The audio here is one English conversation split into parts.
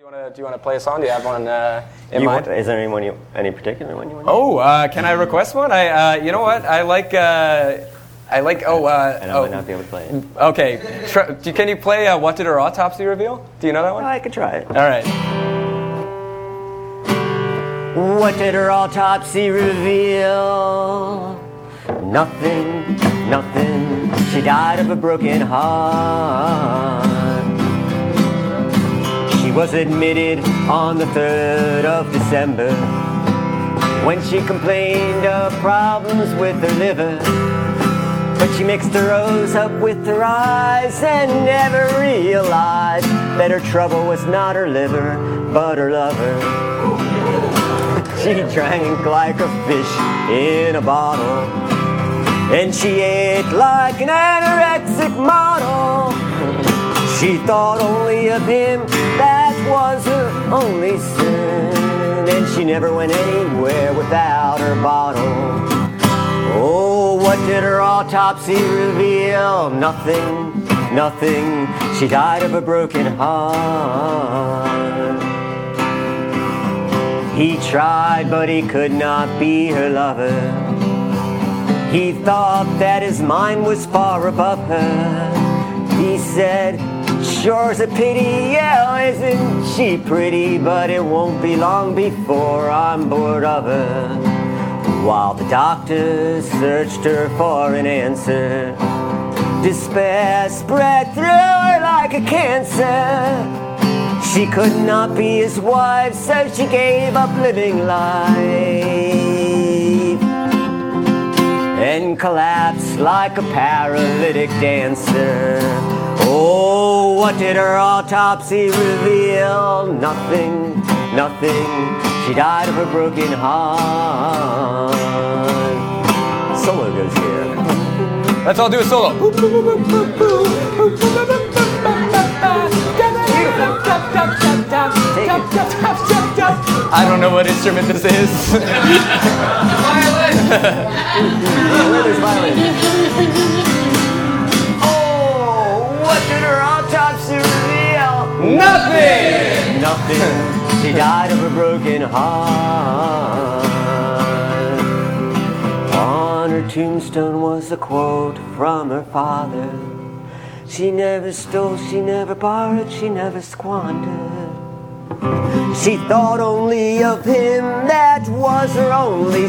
Do you want to play a song? Do you have one in mind? Is there any particular one you want? Can I request one? You know what? I like. And I might not be able to play it. Okay. Can you play "What Did Her Autopsy Reveal"? Do you know that one? I could try it. All right. What did her autopsy reveal? Nothing, nothing. She died of a broken heart. She was admitted on the 3rd of December when she complained of problems with her liver. But she mixed her rose up with her eyes and never realized that her trouble was not her liver, but her lover. She drank like a fish in a bottle, and she ate like an anorexic model. She thought only of him, that was her only sin, and she never went anywhere without her bottle. Oh, what did her autopsy reveal? Nothing, nothing. She died of a broken heart. He tried, but he could not be her lover. He thought that his mind was far above her. He said, sure's a pity, yeah, isn't she pretty? But it won't be long before I'm bored of her. While the doctors searched her for an answer, despair spread through her like a cancer. She could not be his wife, so she gave up living life and collapsed like a paralytic dancer. Oh, what did her autopsy reveal? Nothing, nothing. She died of a broken heart. Solo goes here. Let's all do a solo. I don't know what instrument this is. Violin. Where's violin? Oh, what did her autopsy reveal? Nothing. Nothing. She died of a broken heart. On her tombstone was a quote from her father. She never stole, she never borrowed, she never squandered. She thought only of him, that was her only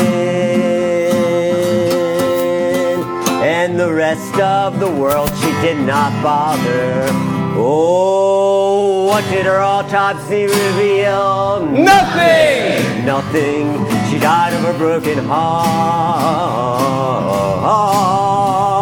sin. And the rest of the world she did not bother. Oh, what did her autopsy reveal? Nothing! Nothing. She died of a broken heart.